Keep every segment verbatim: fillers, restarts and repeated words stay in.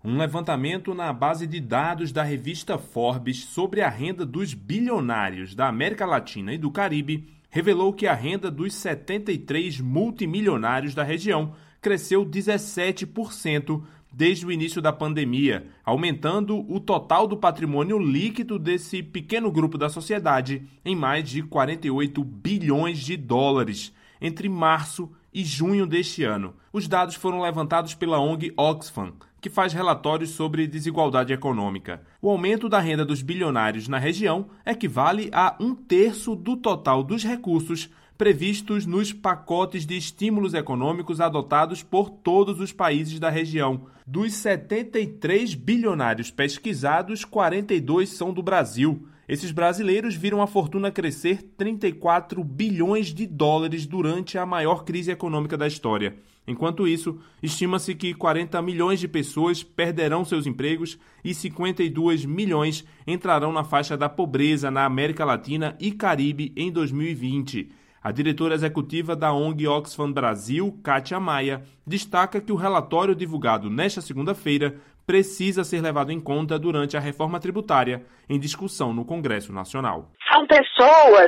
Um levantamento na base de dados da revista Forbes sobre a renda dos bilionários da América Latina e do Caribe revelou que a renda dos setenta e três multimilionários da região cresceu dezessete por cento desde o início da pandemia, aumentando o total do patrimônio líquido desse pequeno grupo da sociedade em mais de quarenta e oito bilhões de dólares entre março e junho deste ano. Os dados foram levantados pela O N G Oxfam, que faz relatórios sobre desigualdade econômica. O aumento da renda dos bilionários na região equivale a um terço do total dos recursos previstos nos pacotes de estímulos econômicos adotados por todos os países da região. Dos setenta e três bilionários pesquisados, quarenta e dois são do Brasil. Esses brasileiros viram a fortuna crescer trinta e quatro bilhões de dólares durante a maior crise econômica da história. Enquanto isso, estima-se que quarenta milhões de pessoas perderão seus empregos e cinquenta e dois milhões entrarão na faixa da pobreza na América Latina e Caribe em dois mil e vinte. A diretora executiva da O N G Oxfam Brasil, Kátia Maia, destaca que o relatório divulgado nesta segunda-feira precisa ser levado em conta durante a reforma tributária em discussão no Congresso Nacional. São pessoas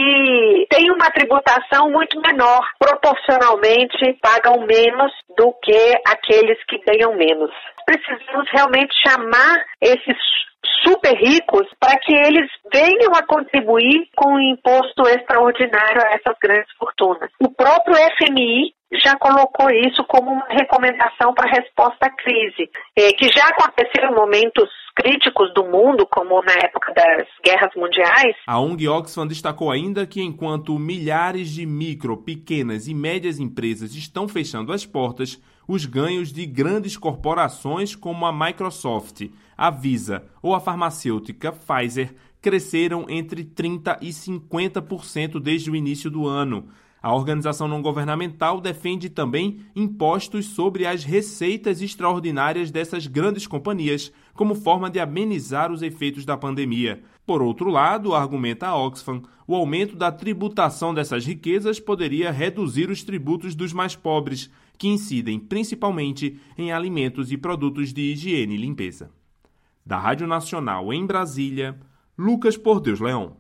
que têm uma tributação muito menor, proporcionalmente pagam menos do que aqueles que ganham menos. Precisamos realmente chamar esses super ricos para que eles venham a contribuir com o imposto extraordinário a essas grandes fortunas. O próprio F M I já colocou isso como uma recomendação para a resposta à crise, é, que já aconteceu em momentos críticos do mundo, como na época das guerras mundiais. A O N G Oxfam destacou ainda que enquanto milhares de micro, pequenas e médias empresas estão fechando as portas, os ganhos de grandes corporações como a Microsoft, a Visa ou a farmacêutica Pfizer cresceram entre trinta por cento e cinquenta por cento desde o início do ano. A organização não governamental defende também impostos sobre as receitas extraordinárias dessas grandes companhias, como forma de amenizar os efeitos da pandemia. Por outro lado, argumenta a Oxfam, o aumento da tributação dessas riquezas poderia reduzir os tributos dos mais pobres, que incidem principalmente em alimentos e produtos de higiene e limpeza. Da Rádio Nacional em Brasília, Lucas Por Deus Leão.